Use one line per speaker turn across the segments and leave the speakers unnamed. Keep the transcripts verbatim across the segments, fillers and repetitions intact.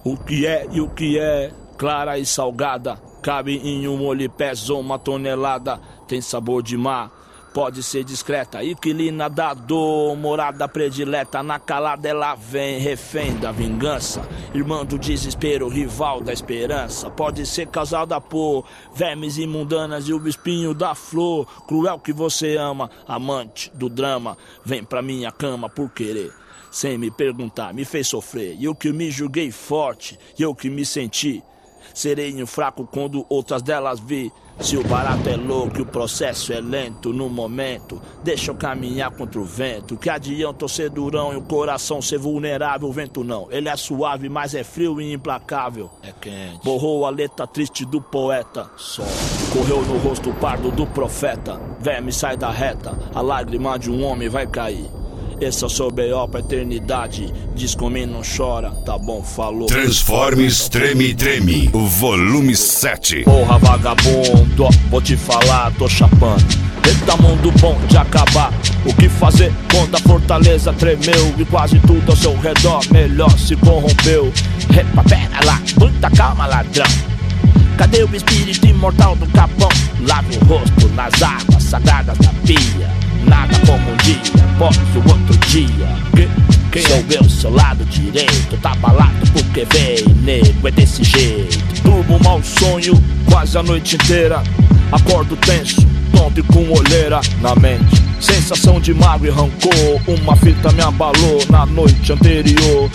O que é e o que é, clara e salgada, cabe em um molho e pesa uma tonelada. Tem sabor de mar, pode ser discreta, inquilina da dor, morada predileta. Na calada ela vem, refém da vingança, irmã do desespero, rival da esperança. Pode ser causada por vermes imundanas e o espinho da flor. Cruel que você ama, amante do drama, vem pra minha cama por querer, sem me perguntar, me fez sofrer. E eu que me julguei forte, e eu que me senti sereno fraco quando outras delas vi. Se o barato é louco e o processo é lento, no momento deixa eu caminhar contra o vento. Que adianta eu ser durão e o coração ser vulnerável? O vento não, ele é suave, mas é frio e implacável. É quente. Borrou a letra triste do poeta, sol correu no rosto pardo do profeta. Verme sai da reta, a lágrima de um homem vai cair. Esse é o seu B O pra eternidade. Diz comigo, não chora, tá bom, falou.
Transformes Treme Treme, o volume sete.
Porra vagabundo, vou te falar, tô chapando. Eita mundo bom de acabar. O que fazer quando a fortaleza tremeu e quase tudo ao seu redor melhor se corrompeu? Epa, pera lá, muita calma, ladrão. Cadê o espírito imortal do Capão? Lave o rosto nas águas sagradas da pia. Nada como um dia após o outro dia. Quem sou eu, seu lado direito? Tá abalado porque veio, nego, é desse jeito. Durmo mau sonho quase a noite inteira. Acordo tenso, tonto e com olheira na mente. Sensação de mágoa e rancor. Uma fita me abalou na noite anterior.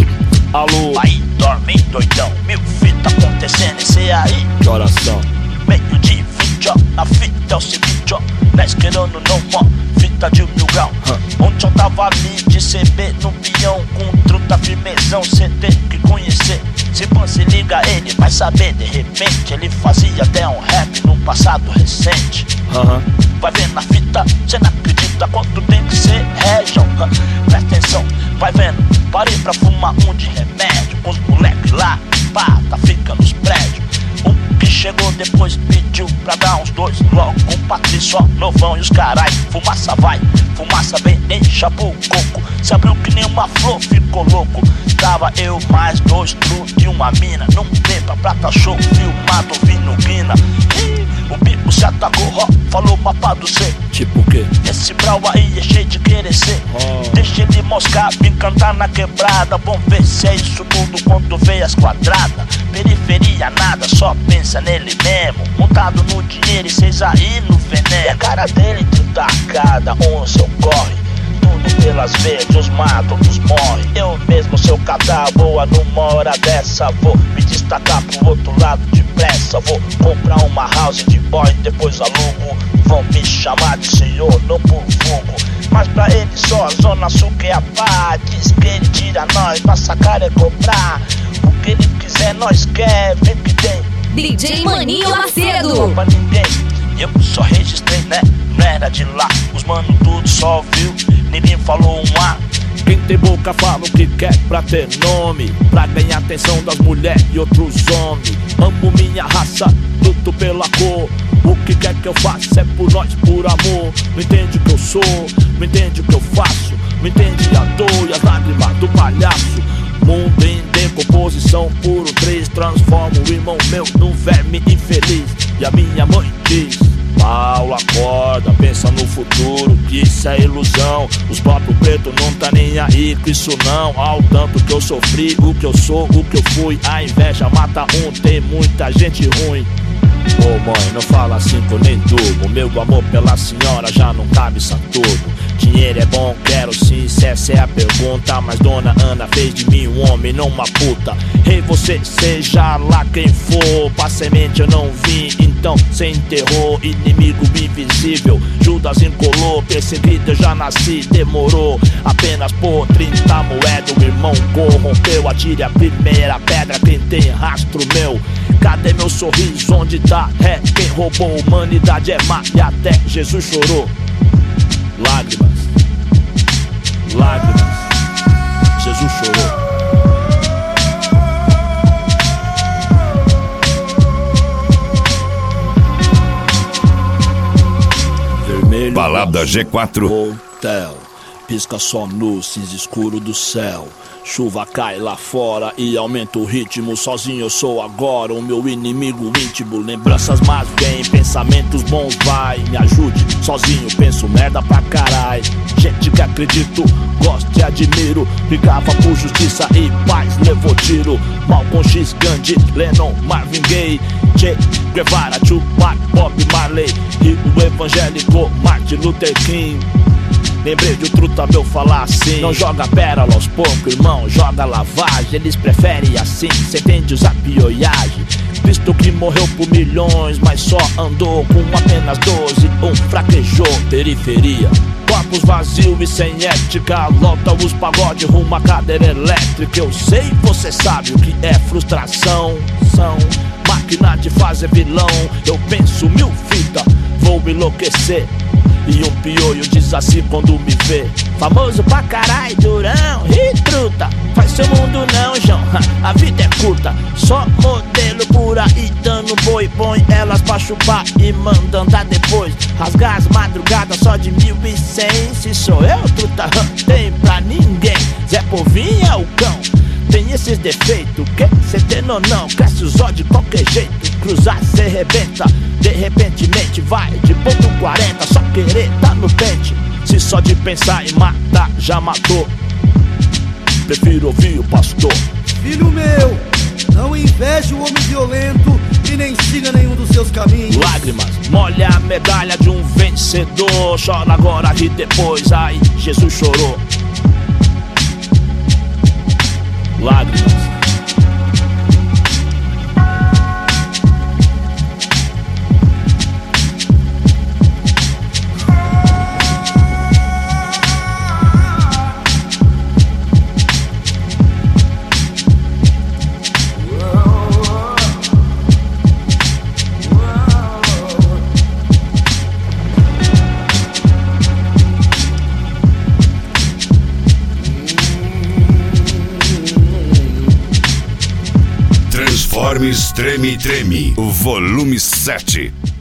Alô?
Aí, dorme doidão, mil fita acontecendo, esse aí.
Que oração?
Meio de vinte, ó, na fita é o seguinte, ó. Nós querendo não, ó, fita de mil grau. Huh. Ontem eu tava ali de C B no peão, com truta firmezão, cê tem que conhecer. Se você liga ele, vai saber, de repente ele fazia até um rap num passado recente.
Uhum.
Vai vendo na fita, cê não acredita quanto tem que ser région. Presta atenção, vai vendo, parei pra fumar um de remédio. Os moleques lá, pá, tá fica nos prédios. Um que chegou depois pediu pra dar uns dois. Logo com um Patrício, novão e os carai. Fumaça vai, fumaça vem, encha o coco. Se abriu que nem uma flor, ficou louco. Tava eu mais dois trus e uma mina. Num tempo prata show, filmado, ouvindo guina. O bico se atacou, ó, falou mapa do C.
Tipo o quê?
Esse brau aí é cheio de querer ser. oh. Deixa ele moscar, vim cantar na quebrada. Vamos ver se é isso tudo quando vê as quadradas. Periferia nada, só pensa nele mesmo. Montado no dinheiro e cês aí no veneno. E a cara dele trinta cada um seu corre. Tudo pelas verdes, os matam, os morre. Eu mesmo, seu catar, boa numa hora dessa. Vou me destacar pro outro lado depressa. Vou comprar uma house de boy, depois alugo. Vão me chamar de senhor, não por fogo. Mas pra ele só a zona sul que é a pá. Diz que ele tira nós, pra sacar é comprar. O que ele quiser nós quer, vem que tem.
D J Maninho Macedo.
Não pra ninguém, eu só registrei, né? Não era de lá, os mano tudo só viu. Ninguém falou um A.
Quem tem boca fala o que quer pra ter nome, pra ganhar atenção das mulheres e outros homens. Amo minha raça, luto pela cor. O que quer que eu faça é por nós, por amor. Não entende o que eu sou, não entende o que eu faço. Não entende a dor e as lágrimas do palhaço. Mundo em decomposição, puro três. Transforma o irmão meu num verme infeliz. E a minha mãe diz: Paulo, acorda, pensa no futuro, que isso é ilusão. Os próprios pretos não tá nem aí com isso não. Ao tanto que eu sofri, o que eu sou, o que eu fui. A inveja mata um, tem muita gente ruim. Ô oh, mãe, não fala assim que eu nem durmo. Meu amor pela senhora já não cabe Saturno. Dinheiro é bom, quero sim, se essa é a pergunta. Mas dona Ana fez de mim um homem, não uma puta. Rei, você seja lá quem for, pra semente eu não vim, então cê enterrou. Inimigo invisível, Judas encolou. Perseguido eu já nasci, demorou apenas por trinta moedas. O irmão corrompeu, atire a primeira pedra quem tem rastro meu. Cadê meu sorriso, onde tá? É quem roubou a humanidade é má e até Jesus chorou. Lágrimas, lágrimas, Jesus chorou. Vermelho,
Balada G quatro.
Hotel. Pisca só no cinza escuro do céu. Chuva cai lá fora e aumenta o ritmo. Sozinho eu sou agora o meu inimigo íntimo. Lembranças más vêm, pensamentos bons vai. Me ajude, sozinho penso merda pra carai. Gente que acredito, gosto e admiro. Brigava por justiça e paz, levou tiro. Malcolm X, Gandhi, Lennon, Marvin Gaye, Che Guevara, Tupac, Bob Marley e o evangélico Martin Luther King. Lembrei de o truta meu falar assim: não joga pérola aos poucos, irmão, joga lavagem. Eles preferem assim, cê entende usar pioiagem. Cristo que morreu por milhões, mas só andou com apenas doze. Um fraquejou, periferia. Corpos vazios e sem ética. Lota os pagodes rumo à cadeira elétrica. Eu sei, você sabe o que é frustração. São máquina de fazer vilão. Eu penso mil fitas, vou enlouquecer. E um pioio diz assim quando me vê: famoso pra carai, durão, e truta. Faz seu mundo não, João, a vida é curta. Só modelo por aí dando boi. Põe elas pra chupar e manda andar depois. Rasgar as madrugadas só de mil e cem. Se sou eu, truta, tem pra ninguém. Zé Povinho é o cão, tem esses defeitos, que cê tem ou não? Cresce os olhos de qualquer jeito. Cruzar cê rebenta, de repentemente vai de ponto quarenta. Só querer tá no pente. Se só de pensar em matar já matou, prefiro ouvir o pastor.
Filho meu, não inveje o homem violento e nem siga nenhum dos seus caminhos.
Lágrimas, molha a medalha de um vencedor. Chora agora, ri depois, ai, Jesus chorou. Lágrimas.
Transformes Treme Treme, o volume sete.